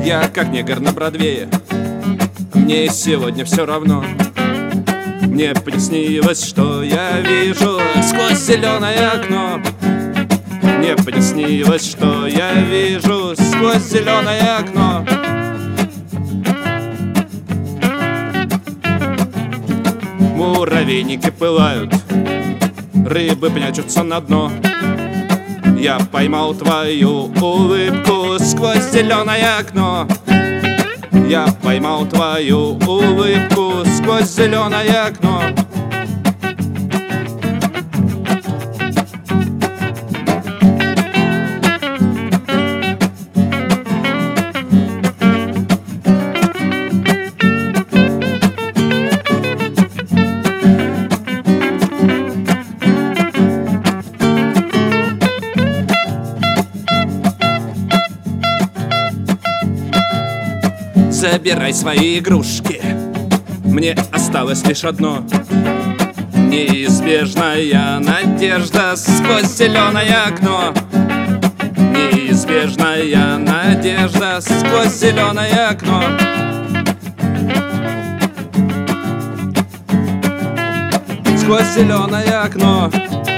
Я как негр на Бродвее, мне сегодня все равно. Мне приснилось, что я вижу сквозь зеленое окно. Мне приснилось, что я вижу сквозь зеленое окно. Муравейники пылают, рыбы прячутся на дно. Я поймал твою улыбку сквозь зеленое окно. Я поймал твою улыбку сквозь зеленое окно. Забирай свои игрушки, мне осталось лишь одно. Неизбежная надежда сквозь зеленое окно. Неизбежная надежда сквозь зеленое окно. Сквозь зеленое окно.